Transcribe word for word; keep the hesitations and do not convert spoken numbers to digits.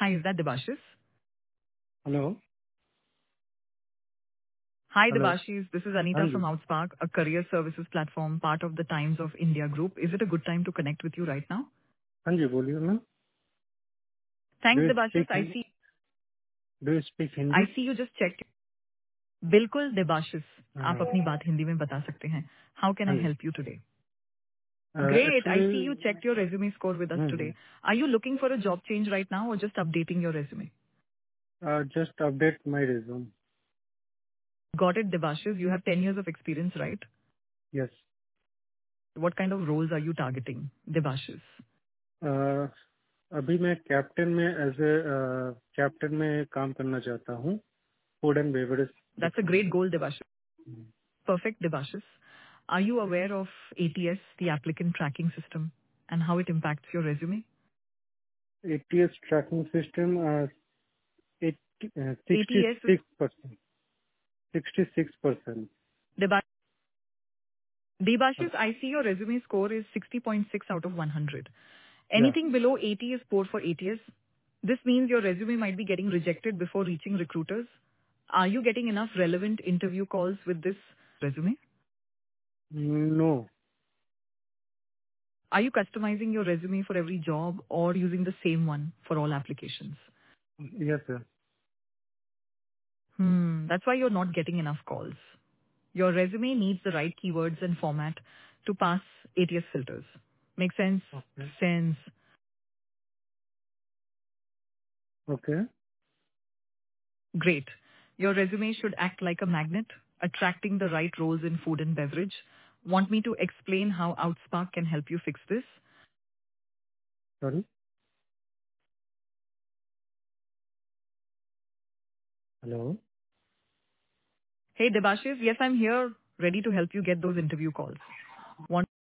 Hi, is that Debashis? Hello? Hi, Hello? Debashis. This is हाँ Anita ji from Outspark, a career services platform, part of the Times of India group. Is it a good time to connect with you right now? हाँ जी बोलिए ma'am. Do Thanks, you Debashis. Speak I see. Do you speak Hindi? I see you just checked. बिल्कुल, Debashis. हाँ आप अपनी बात हिंदी में बता सकते हैं. How can हाँ I जी. help you today? Great. I actually see you checked your resume score with us today. Are you looking for a job change right now or just updating your resume? Just update my resume. Got it, Debashis. You have ten years of experience, right? Yes. What kind of roles are you targeting, Debashis? अभी मैं captain में as a captain में काम करना चाहता हूँ. Food and beverage That's a department. great goal, Debashis. Perfect, Debashis. Are you aware of A T S, the applicant tracking system, and how it impacts your resume? ATS tracking system. A sixty T S is six percent sixty six percent. Deba- Debashis, I see your resume score is sixty point six out of one hundred. या. Anything below eighty is poor for A T S. This means your resume might be getting rejected before reaching recruiters. Are you getting enough relevant interview calls with this resume? No. Are you customizing your resume for every job or using the same one for all applications? Yes sir. Hmm, that's why you're not getting enough calls. Your resume needs the right keywords and format to pass A T S filters. Make sense? Okay. Sense. Okay. Great. Your resume should act like a magnet, attracting the right roles in food and beverage. Want me to explain how Outspark can help you fix this? Sorry. Hello. Hey, Debashis, yes, I'm here, ready to help you get those interview calls.